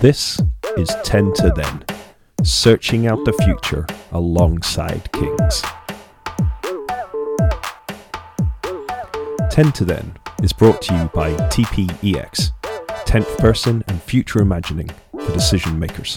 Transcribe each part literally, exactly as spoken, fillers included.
This is ten to then, searching out the future alongside kings. ten to then is brought to you by T P E X, tenth person and future imagining for decision makers.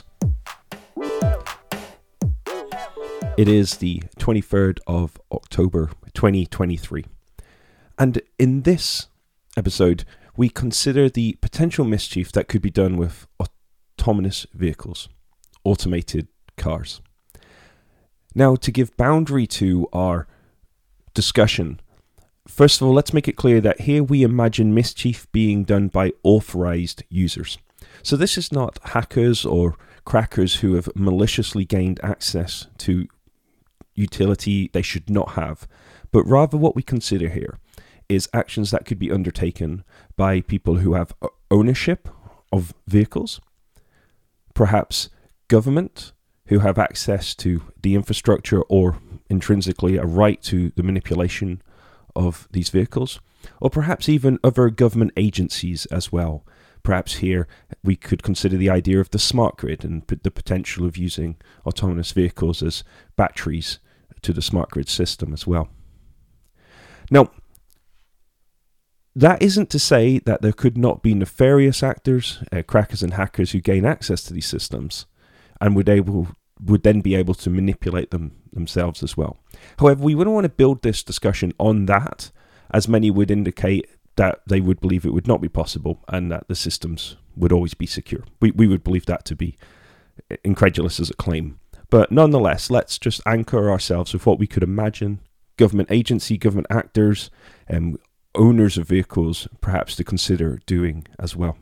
It is the twenty-third of October twenty twenty-three, and in this episode we consider the potential mischief that could be done with autonomous vehicles, automated cars. Now, to give boundary to our discussion, first of all, let's make it clear that here we imagine mischief being done by authorized users. So this is not hackers or crackers who have maliciously gained access to utility they should not have, but rather what we consider here is actions that could be undertaken by people who have ownership of vehicles, perhaps government who have access to the infrastructure or intrinsically a right to the manipulation of these vehicles, or perhaps even other government agencies as well. Perhaps here we could consider the idea of the smart grid and the potential of using autonomous vehicles as batteries to the smart grid system as well. Now, that isn't to say that there could not be nefarious actors, uh, crackers and hackers who gain access to these systems and would able would then be able to manipulate them themselves as well. However, we wouldn't want to build this discussion on that, as many would indicate that they would believe it would not be possible and that the systems would always be secure. We we would believe that to be incredulous as a claim. But nonetheless, let's just anchor ourselves with what we could imagine government agency, government actors, and owners of vehicles perhaps to consider doing as well.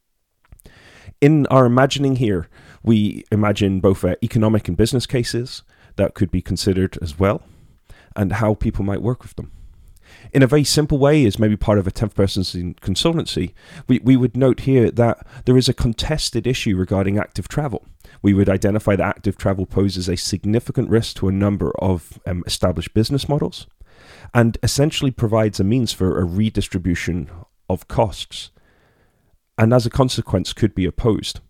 In our imagining here, we imagine both uh, economic and business cases that could be considered as well, and how people might work with them. In a very simple way, as maybe part of a tenth person consultancy, we, we would note here that there is a contested issue regarding active travel. We would identify that active travel poses a significant risk to a number of um, established business models, and essentially provides a means for a redistribution of costs, and as a consequence could be opposed.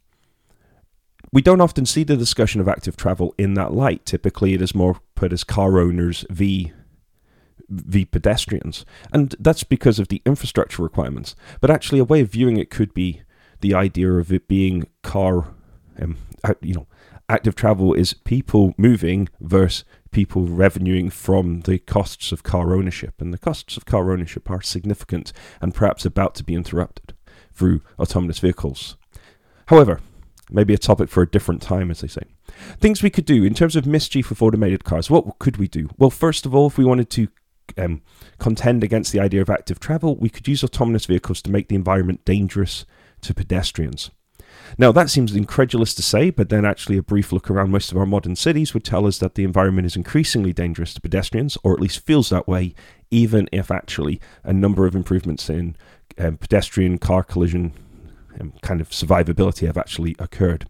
We don't often see the discussion of active travel in that light. Typically it is more put as car owners v v pedestrians, and that's because of the infrastructure requirements. But actually a way of viewing it could be the idea of it being car, um, you know, active travel is people moving versus people revenuing from the costs of car ownership, and the costs of car ownership are significant and perhaps about to be interrupted through autonomous vehicles. However, maybe a topic for a different time, as they say. Things we could do in terms of mischief with automated cars. What could we do? Well, first of all, if we wanted to um, contend against the idea of active travel, we could use autonomous vehicles to make the environment dangerous to pedestrians. Now, that seems incredulous to say, but then actually a brief look around most of our modern cities would tell us that the environment is increasingly dangerous to pedestrians, or at least feels that way, even if actually a number of improvements in um, pedestrian car collision um, kind of survivability have actually occurred.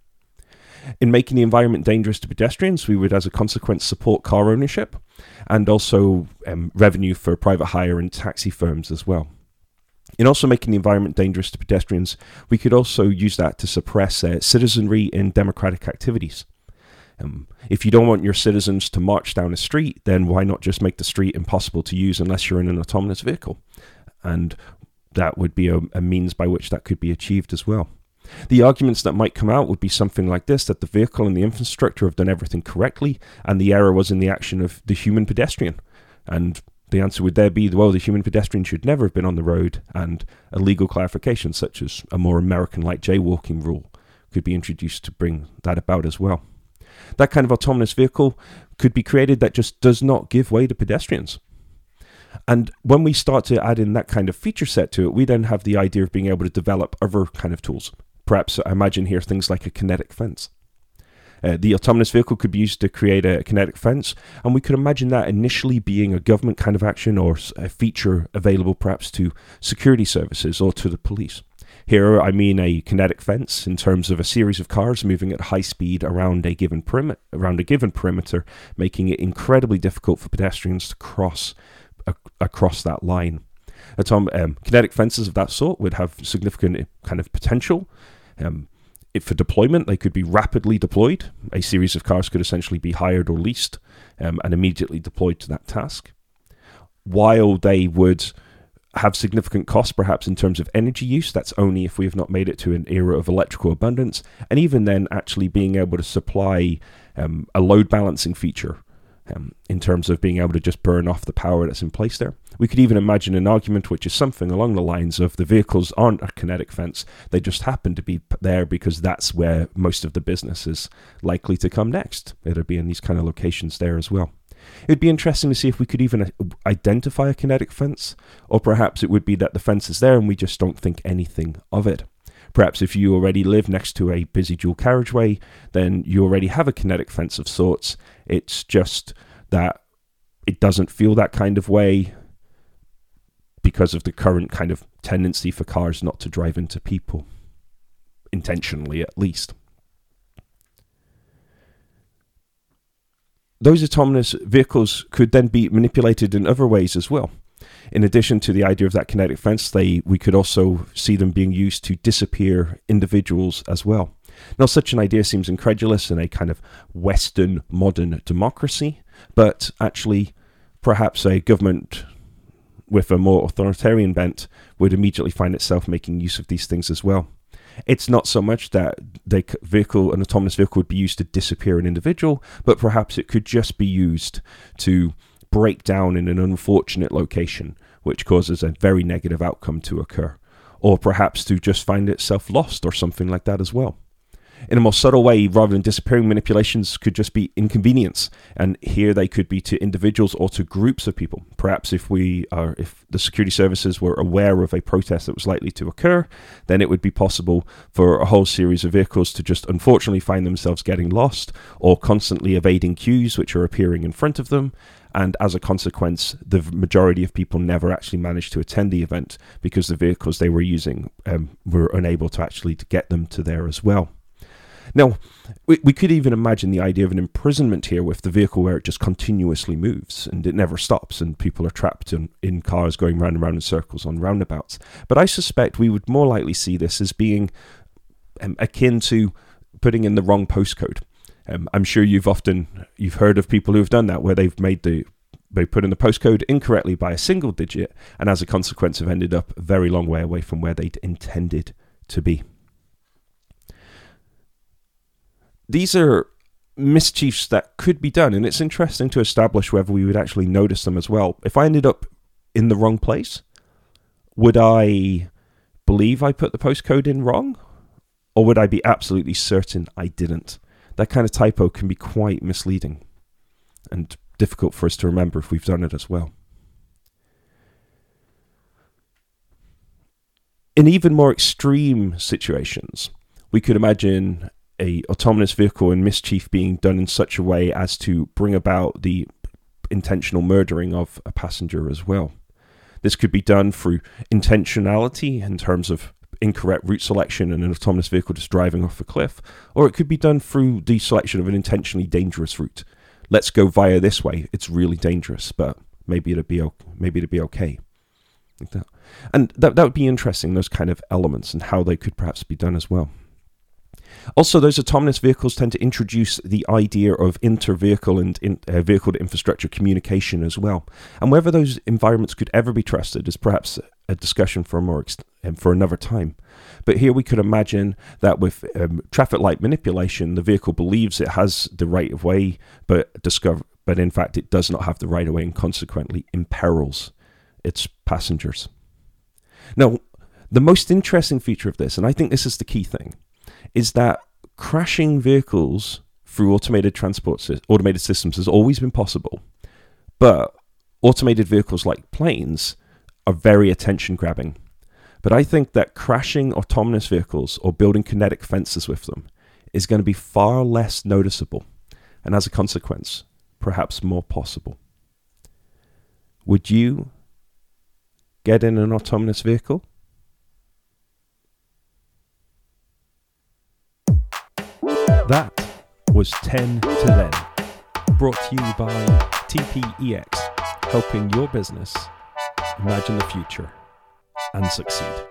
In making the environment dangerous to pedestrians, we would as a consequence support car ownership and also um, revenue for private hire and taxi firms as well. In also making the environment dangerous to pedestrians, we could also use that to suppress uh, citizenry in democratic activities. Um, if you don't want your citizens to march down a street, then why not just make the street impossible to use unless you're in an autonomous vehicle? And that would be a, a means by which that could be achieved as well. The arguments that might come out would be something like this, that the vehicle and the infrastructure have done everything correctly, and the error was in the action of the human pedestrian. And the answer would there be, well, the human pedestrian should never have been on the road, and a legal clarification such as a more American-like jaywalking rule could be introduced to bring that about as well. That kind of autonomous vehicle could be created that just does not give way to pedestrians. And when we start to add in that kind of feature set to it, we then have the idea of being able to develop other kind of tools. Perhaps I imagine here things like a kinetic fence. Uh, the autonomous vehicle could be used to create a kinetic fence, and we could imagine that initially being a government kind of action or a feature available perhaps to security services or to the police. Here I mean a kinetic fence in terms of a series of cars moving at high speed around a given perim- around a given perimeter, making it incredibly difficult for pedestrians to cross a- across that line. Atom- um, kinetic fences of that sort would have significant kind of potential. Um, if for deployment, they could be rapidly deployed. A series of cars could essentially be hired or leased um, and immediately deployed to that task. While they would have significant costs, perhaps in terms of energy use, that's only if we have not made it to an era of electrical abundance, and even then actually being able to supply um, a load balancing feature um, in terms of being able to just burn off the power that's in place there. We could even imagine an argument which is something along the lines of the vehicles aren't a kinetic fence, they just happen to be there because that's where most of the business is likely to come next. It'll be in these kind of locations there as well. It'd be interesting to see if we could even identify a kinetic fence, or perhaps it would be that the fence is there and we just don't think anything of it. Perhaps if you already live next to a busy dual carriageway, then you already have a kinetic fence of sorts. It's just that it doesn't feel that kind of way because of the current kind of tendency for cars not to drive into people, intentionally at least. Those autonomous vehicles could then be manipulated in other ways as well. In addition to the idea of that kinetic fence, they we could also see them being used to disappear individuals as well. Now, such an idea seems incredulous in a kind of Western modern democracy, but actually perhaps a government with a more authoritarian bent would immediately find itself making use of these things as well. It's not so much that the vehicle, an autonomous vehicle would be used to disappear an individual, but perhaps it could just be used to break down in an unfortunate location, which causes a very negative outcome to occur, or perhaps to just find itself lost or something like that as well. In a more subtle way, rather than disappearing, manipulations could just be inconvenience, and here they could be to individuals or to groups of people. Perhaps if we are, if the security services were aware of a protest that was likely to occur, then it would be possible for a whole series of vehicles to just unfortunately find themselves getting lost or constantly evading queues which are appearing in front of them. And as a consequence, the majority of people never actually managed to attend the event because the vehicles they were using um, were unable to actually to get them to there as well. Now, we, we could even imagine the idea of an imprisonment here with the vehicle where it just continuously moves and it never stops and people are trapped in, in cars going round and round in circles on roundabouts. But I suspect we would more likely see this as being um, akin to putting in the wrong postcode. Um, I'm sure you've often, you've heard of people who have done that where they've made the, they put in the postcode incorrectly by a single digit and as a consequence have ended up a very long way away from where they'd intended to be. These are mischiefs that could be done, and it's interesting to establish whether we would actually notice them as well. If I ended up in the wrong place, would I believe I put the postcode in wrong? Or would I be absolutely certain I didn't? That kind of typo can be quite misleading and difficult for us to remember if we've done it as well. In even more extreme situations, we could imagine a autonomous vehicle and mischief being done in such a way as to bring about the intentional murdering of a passenger as well. This could be done through intentionality in terms of incorrect route selection and an autonomous vehicle just driving off a cliff, or it could be done through the selection of an intentionally dangerous route. Let's go via this way. It's really dangerous, but maybe it'll be okay. Maybe it'll be okay. Like that. And that that would be interesting, those kind of elements and how they could perhaps be done as well. Also, those autonomous vehicles tend to introduce the idea of inter-vehicle and in, uh, vehicle-to-infrastructure communication as well. And whether those environments could ever be trusted is perhaps a discussion for a more ex- um, for another time. But here we could imagine that with um, traffic light manipulation, the vehicle believes it has the right of way, but discover, but in fact it does not have the right of way and consequently imperils its passengers. Now, the most interesting feature of this, and I think this is the key thing, is that crashing vehicles through automated transport automated systems has always been possible, but automated vehicles like planes are very attention-grabbing. But I think that crashing autonomous vehicles or building kinetic fences with them is going to be far less noticeable, and as a consequence, perhaps more possible. Would you get in an autonomous vehicle? That was ten to then, brought to you by T P E X, helping your business imagine the future and succeed.